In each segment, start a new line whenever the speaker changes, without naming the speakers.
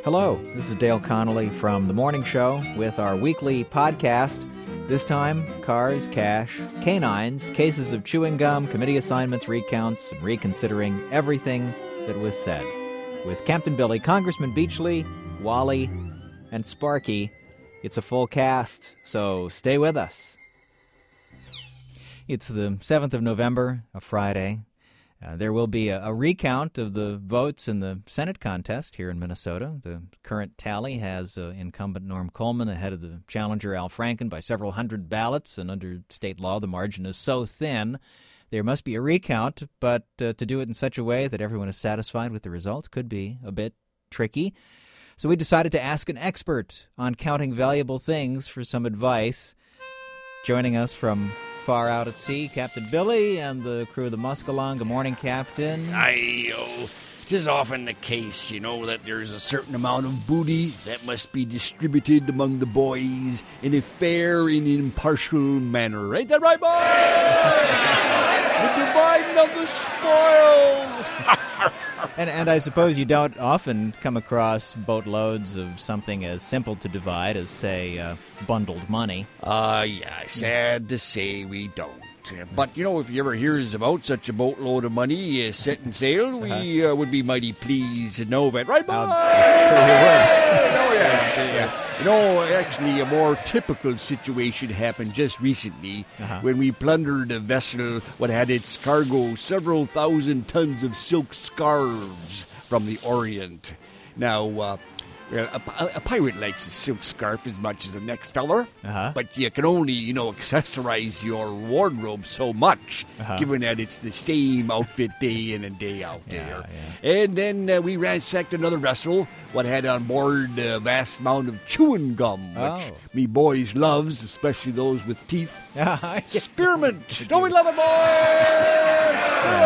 Hello, this is Dale Connolly from The Morning Show with our weekly podcast. This time, cars, cash, canines, cases of chewing gum, committee assignments, recounts, and reconsidering everything that was said. With Captain Billy, Congressman Beachley, Wally, and Sparky. It's a full cast, so stay with us. It's the 7th of November, a Friday. There will be a recount of the votes in the Senate contest here in Minnesota. The current tally has incumbent Norm Coleman ahead of the challenger Al Franken by several hundred ballots, and under state law the margin is so thin there must be a recount, but to do it in such a way that everyone is satisfied with the results could be a bit tricky. So we decided to ask an expert on counting valuable things for some advice. Joining us from far out at sea, Captain Billy and the crew of the Muscalong. Good morning, Captain.
Tis often the case, that there's a certain amount of booty that must be distributed among the boys in a fair and impartial manner. Ain't that right, boys? The dividing of the spoils.
And I suppose you don't often come across boatloads of something as simple to divide as, say, bundled money.
Yeah, sad to say we don't. But, if you ever hears about such a boatload of money setting sail, we would be mighty pleased to know of it. Right, boy?
Sure you would.
Oh, yes. Actually, a more typical situation happened just recently when we plundered a vessel what had its cargo several thousand tons of silk scarves from the Orient. Now, a pirate likes a silk scarf as much as the next feller, but you can only, accessorize your wardrobe so much, given that it's the same outfit day in and day out there. Yeah. And then we ransacked another vessel, what had on board a vast amount of chewing gum, which me boys loves, especially those with teeth. Spearmint! Don't we love it, boys?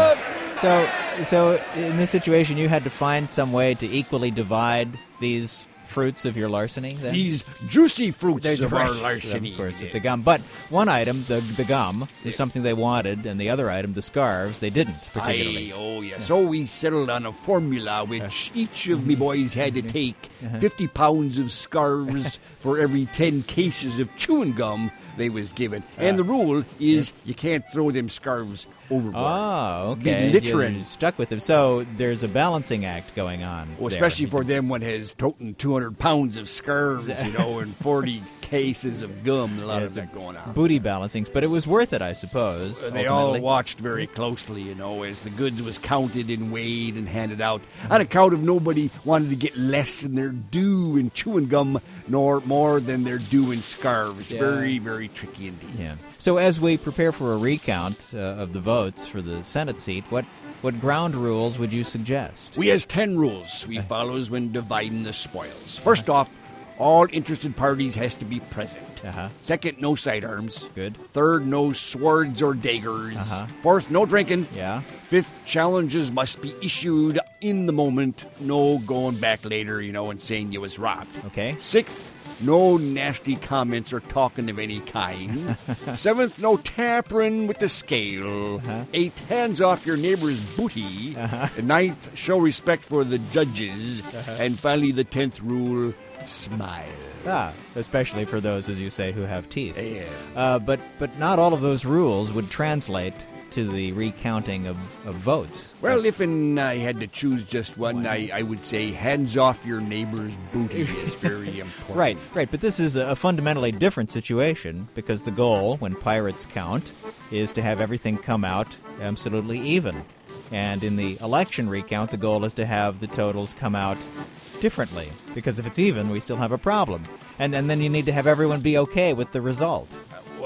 Yeah. So in this situation, you had to find some way to equally divide these fruits of your larceny, then?
These juicy fruits of our larceny.
Of course, with the gum. But one item, the gum, was something they wanted, and the other item, the scarves, they didn't particularly.
So we settled on a formula which each of me boys had to take 50 pounds of scarves for every 10 cases of chewing gum they was given. And the rule is you can't throw them scarves overboard.
Oh, okay. You're stuck with them. So there's a balancing act going on.
Well, especially for them one has toting 200 pounds of scarves, and 40 cases of gum. A lot of that going on.
Booty balancings, but it was worth it, I suppose.
They all watched very closely, as the goods was counted and weighed and handed out, on account of nobody wanted to get less than their due in chewing gum, nor more than their due in scarves. Yeah. Very, very tricky indeed.
Yeah. So as we prepare for a recount of the votes for the Senate seat, what ground rules would you suggest?
We has 10 rules we follows when dividing the spoils. First off, all interested parties has to be present. Second, no sidearms.
Good.
Third, no swords or daggers. Fourth, no drinking.
Yeah.
Fifth, challenges must be issued in the moment. No going back later, and saying you was robbed.
Okay.
Sixth, no nasty comments or talking of any kind. Seventh, no tampering with the scale. Eighth, hands off your neighbor's booty. Ninth, show respect for the judges. And finally, the 10th rule, smile.
Especially for those, as you say, who have teeth.
Yes.
But not all of those rules would translate to the recounting of votes.
Well, if I had to choose just one, I would say hands off your neighbor's booty is very important.
Right. But this is a fundamentally different situation because the goal, when pirates count, is to have everything come out absolutely even. And in the election recount, the goal is to have the totals come out differently. Because if it's even, we still have a problem. And then you need to have everyone be okay with the result.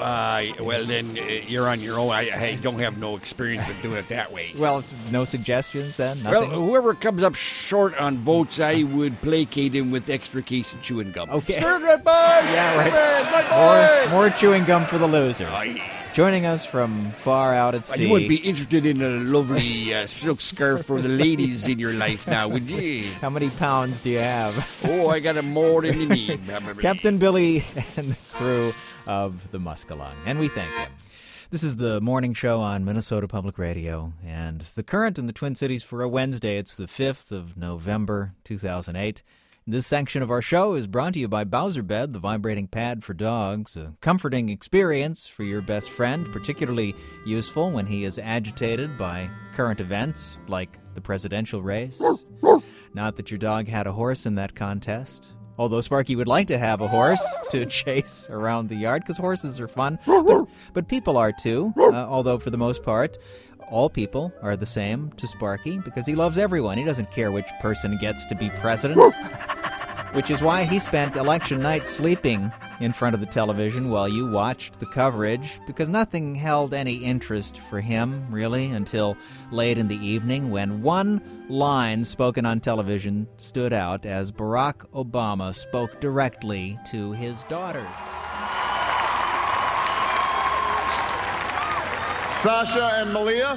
Well, then you're on your own. I don't have no experience with doing it that way.
Well, no suggestions then? Nothing?
Well, whoever comes up short on votes, I would placate him with extra case of chewing gum.
Okay.
Spirit Red Boys!
Yeah, right. More chewing gum for the loser. Joining us from far out at sea.
You wouldn't be interested in a lovely silk scarf for the ladies in your life now, would you?
How many pounds do you have?
I got more than you need.
Captain Billy and the crew of the Muscalong, and we thank him. This is the morning show on Minnesota Public Radio, and the current in the Twin Cities for a Wednesday. It's the 5th of November, 2008. This section of our show is brought to you by Bowser Bed, the vibrating pad for dogs, a comforting experience for your best friend, particularly useful when he is agitated by current events like the presidential race. Not that your dog had a horse in that contest, although Sparky would like to have a horse to chase around the yard, because horses are fun, but people are too, although for the most part, all people are the same to Sparky because he loves everyone. He doesn't care which person gets to be president, which is why he spent election night sleeping in front of the television while you watched the coverage, because nothing held any interest for him, really, until late in the evening when one line spoken on television stood out as Barack Obama spoke directly to his daughters.
Sasha and Malia,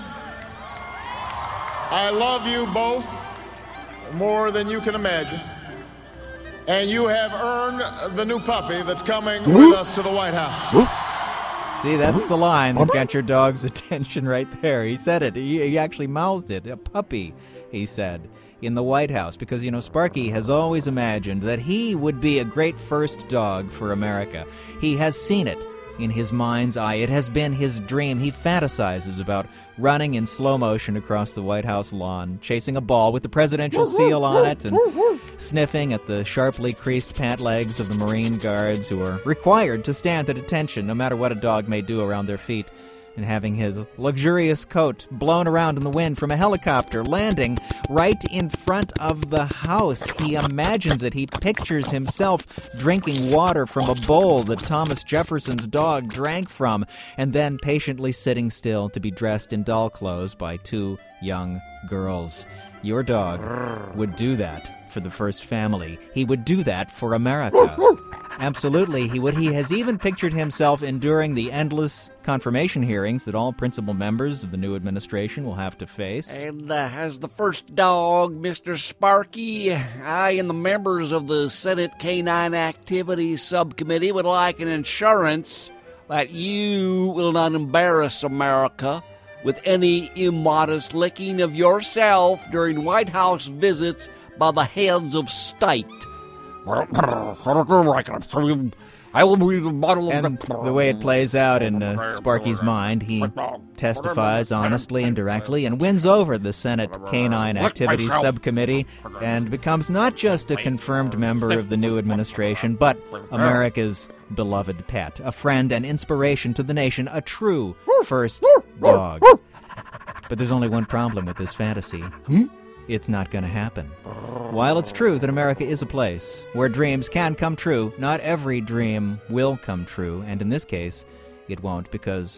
I love you both more than you can imagine. And you have earned the new puppy that's coming with us to the White House.
See, that's the line that got your dog's attention right there. He said it. He actually mouthed it. A puppy, he said, in the White House. Because, Sparky has always imagined that he would be a great first dog for America. He has seen it in his mind's eye. It has been his dream. He fantasizes about running in slow motion across the White House lawn, chasing a ball with the presidential seal on it, and sniffing at the sharply creased pant legs of the Marine Guards who are required to stand at attention no matter what a dog may do around their feet, and having his luxurious coat blown around in the wind from a helicopter landing right in front of the house. He imagines it. He pictures himself drinking water from a bowl that Thomas Jefferson's dog drank from, and then patiently sitting still to be dressed in doll clothes by two young girls. Your dog would do that for the first family. He would do that for America. Absolutely, he would. He has even pictured himself enduring the endless confirmation hearings that all principal members of the new administration will have to face.
And as the first dog, Mr. Sparky, I and the members of the Senate Canine Activities Subcommittee would like an assurance that you will not embarrass America with any immodest licking of yourself during White House visits by the heads of state. I will be the bottle of...
And the way it plays out in Sparky's mind, he testifies honestly and directly and wins over the Senate Canine Activities Subcommittee and becomes not just a confirmed member of the new administration, but America's beloved pet, a friend and inspiration to the nation, a true first dog. But there's only one problem with this fantasy. It's not going to happen. While it's true that America is a place where dreams can come true, not every dream will come true, and in this case, it won't because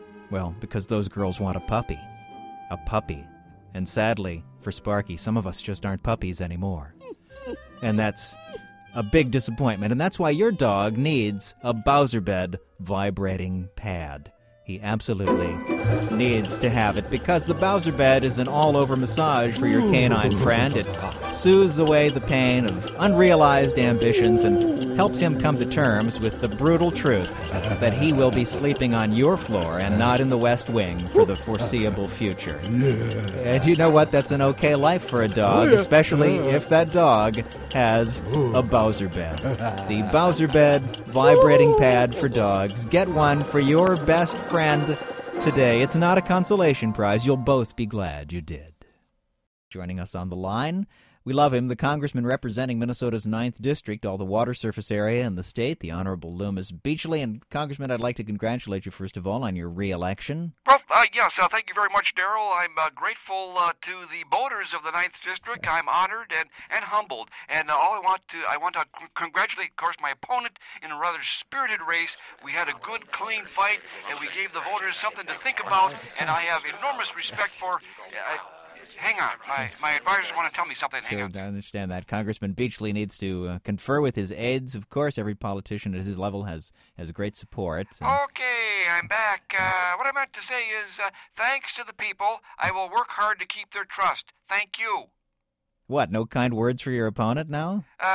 those girls want a puppy. A puppy. And sadly, for Sparky, some of us just aren't puppies anymore. And that's a big disappointment, and that's why your dog needs a Bowser Bed vibrating pad. He absolutely needs to have it because the Bowser Bed is an all-over massage for your canine friend. It soothes away the pain of unrealized ambitions and helps him come to terms with the brutal truth that he will be sleeping on your floor and not in the West Wing for the foreseeable future. And you know what? That's an okay life for a dog, especially if that dog has a Bowser Bed. The Bowser Bed vibrating pad for dogs. Get one for your best friend today. It's not a consolation prize. You'll both be glad you did. Joining us on the line, we love him, the congressman representing Minnesota's 9th District, all the water surface area in the state, the Honorable Loomis Beachley. And, Congressman, I'd like to congratulate you, first of all, on your re-election.
Well, yes, thank you very much, Darrell. I'm grateful to the voters of the 9th District. I'm honored and humbled. And I want to congratulate, of course, my opponent in a rather spirited race. We had a good, clean fight, and we gave the voters something to think about, and I have enormous respect for... hang on. My advisors want to tell me something. Hang on.
I understand that. Congressman Beachley needs to confer with his aides. Of course, every politician at his level has great support.
Okay, I'm back. What I meant to say is, thanks to the people, I will work hard to keep their trust. Thank you.
What, no kind words for your opponent now?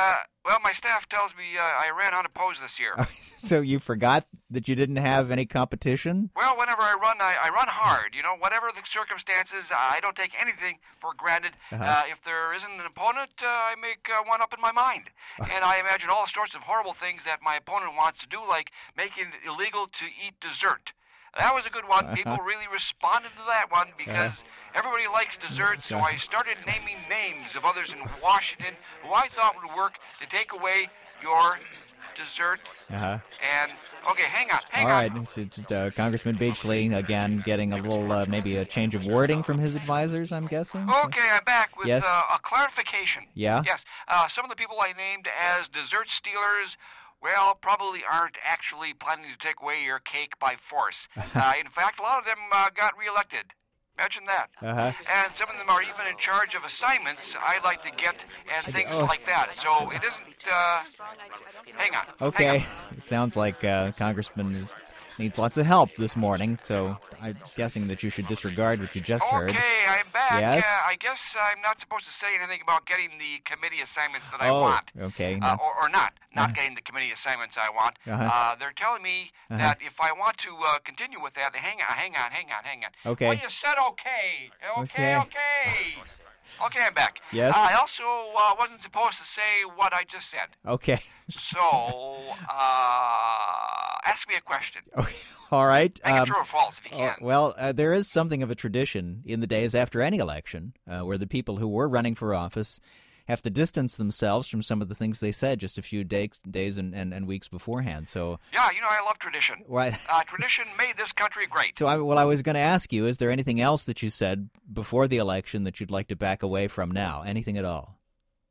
Well, my staff tells me I ran unopposed this year.
So you forgot that you didn't have any competition?
Well, whenever I run hard. You know, whatever the circumstances, I don't take anything for granted. If there isn't an opponent, I make one up in my mind. And I imagine all sorts of horrible things that my opponent wants to do, like making it illegal to eat dessert. That was a good one. People really responded to that one because everybody likes dessert, so I started naming names of others in Washington who I thought would work to take away your dessert. And, okay, hang on.
All right, Congressman Beachley, again, getting a little, maybe a change of wording from his advisors, I'm guessing?
Okay, I'm back with a clarification.
Yeah?
Yes, some of the people I named as dessert stealers, well, probably aren't actually planning to take away your cake by force. In fact, a lot of them got reelected. Imagine that. And some of them are even in charge of assignments I'd like to get and things like that. So it isn't, hang on.
Okay.
Hang on.
It sounds like Congressman needs lots of help this morning, so I'm guessing that you should disregard what you just heard.
Okay, I'm back.
Yes?
I guess I'm not supposed to say anything about getting the committee assignments that I want.
Okay.
Or not getting the committee assignments I want. They're telling me that if I want to continue with that, hang on.
Okay.
Well, you said okay. Okay. Okay, I'm back.
Yes?
I also wasn't supposed to say what I just said.
Okay.
So, ask me a question.
Okay. All right.
Make it true or false if you can.
Well, there is something of a tradition in the days after any election where the people who were running for office have to distance themselves from some of the things they said just a few days and weeks beforehand. So
yeah, you know, I love tradition.
Right.
Tradition made this country great.
So I was going to ask you, is there anything else that you said before the election that you'd like to back away from now? Anything at all?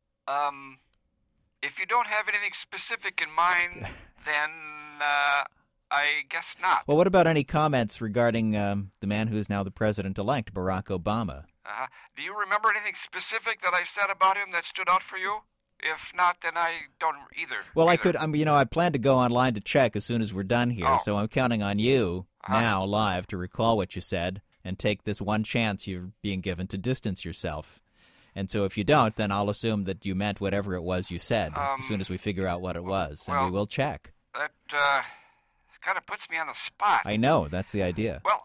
If you don't have anything specific in mind, then I guess not.
Well, what about any comments regarding the man who is now the president-elect, Barack Obama?
Do you remember anything specific that I said about him that stood out for you? If not, then I don't either.
Well, I plan to go online to check as soon as we're done here, so I'm counting on you now, live, to recall what you said and take this one chance you're being given to distance yourself. And so if you don't, then I'll assume that you meant whatever it was you said as soon as we figure out what it was, and we will check.
That kind of puts me on the spot.
I know, that's the idea.
Well,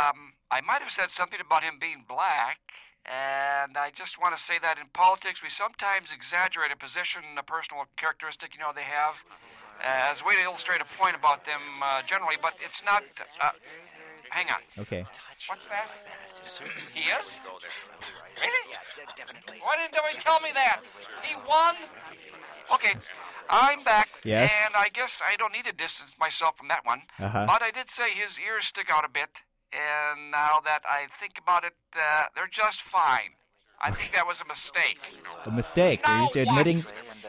I might have said something about him being black, and I just want to say that in politics we sometimes exaggerate a position, a personal characteristic, they have, as a way to illustrate a point about them generally, but it's not... hang on.
Okay.
What's that? He is? Really? Why didn't somebody tell me that? He won? Okay, I'm back.
Yes?
And I guess I don't need to distance myself from that one. But I did say his ears stick out a bit. And now that I think about it, they're just fine. I think that was a mistake.
A mistake? Are you admitting?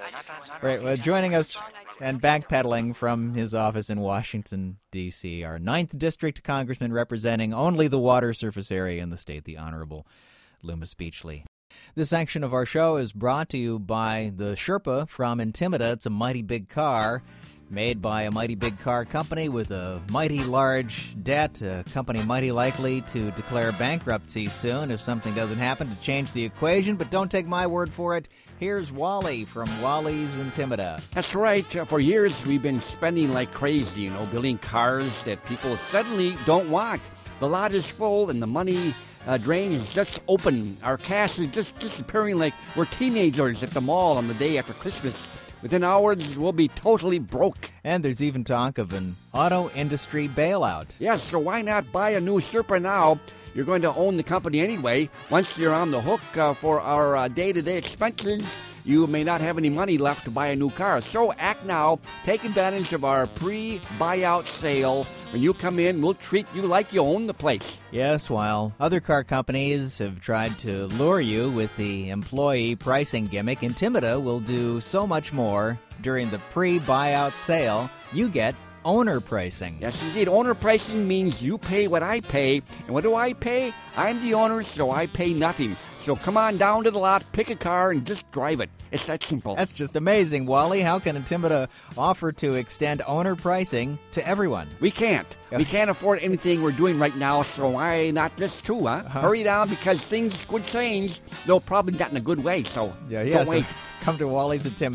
Right, well, joining us and backpedaling from his office in Washington, D.C., our 9th District Congressman representing only the water surface area in the state, the Honorable Loomis Beachley. This section of our show is brought to you by the Sherpa from Intimida. It's a mighty big car made by a mighty big car company with a mighty large debt, a company mighty likely to declare bankruptcy soon if something doesn't happen to change the equation. But don't take my word for it. Here's Wally from Wally's Intimida.
That's right. For years, we've been spending like crazy, building cars that people suddenly don't want. The lot is full and the money drain is just open. Our cash is just disappearing like we're teenagers at the mall on the day after Christmas. Within hours, we'll be totally broke.
And there's even talk of an auto industry bailout.
Yes, so why not buy a new Sherpa now? You're going to own the company anyway. Once you're on the hook for our day-to-day expenses, you may not have any money left to buy a new car. So act now. Take advantage of our pre-buyout sale. When you come in, we'll treat you like you own the place.
Yes, while other car companies have tried to lure you with the employee pricing gimmick, Intimida will do so much more. During the pre-buyout sale, you get owner pricing.
Yes, indeed. Owner pricing means you pay what I pay. And what do I pay? I'm the owner, so I pay nothing. So come on down to the lot, pick a car, and just drive it. It's that simple.
That's just amazing, Wally. How can Intimida offer to extend owner pricing to everyone?
We can't. We can't afford anything we're doing right now, so why not this too, huh? Hurry down, because things could change, though probably not in a good way, so don't wait.
So come to Wally's Intimida,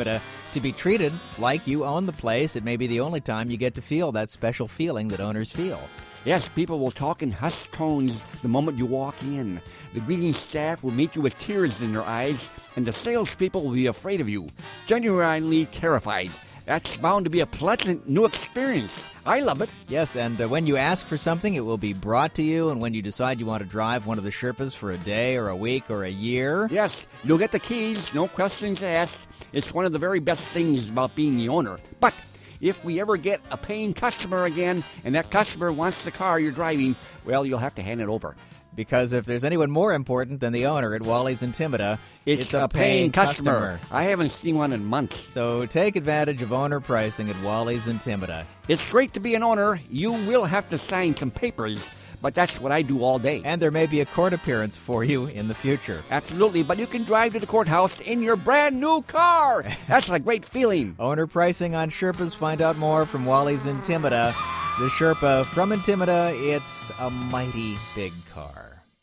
to be treated like you own the place. It may be the only time you get to feel that special feeling that owners feel.
Yes, people will talk in hushed tones the moment you walk in. The greeting staff will meet you with tears in their eyes, and the salespeople will be afraid of you, genuinely terrified. That's bound to be a pleasant new experience. I love it.
Yes, and when you ask for something, it will be brought to you, and when you decide you want to drive one of the Sherpas for a day or a week or a year...
Yes, you'll get the keys, no questions asked. It's one of the very best things about being the owner. But if we ever get a paying customer again, and that customer wants the car you're driving, well, you'll have to hand it over.
Because if there's anyone more important than the owner at Wally's in Timida,
it's a paying customer. I haven't seen one in months.
So take advantage of owner pricing at Wally's in Timida.
It's great to be an owner. You will have to sign some papers, but that's what I do all day.
And there may be a court appearance for you in the future.
Absolutely, but you can drive to the courthouse in your brand new car. That's a great feeling.
Owner pricing on Sherpas. Find out more from Wally's in Timida. The Sherpa from Intimida, it's a mighty big car.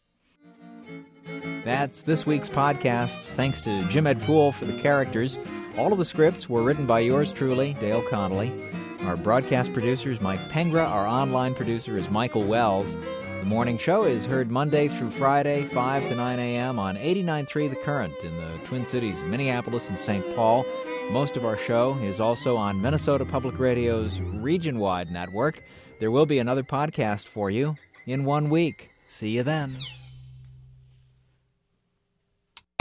That's this week's podcast. Thanks to Jim Ed Poole for the characters. All of the scripts were written by yours truly, Dale Connolly. Our broadcast producer is Mike Pengra. Our online producer is Michael Wells. The morning show is heard Monday through Friday, 5 to 9 a.m. on 89.3 The Current in the Twin Cities, Minneapolis and St. Paul. Most of our show is also on Minnesota Public Radio's region-wide network. There will be another podcast for you in 1 week. See you then.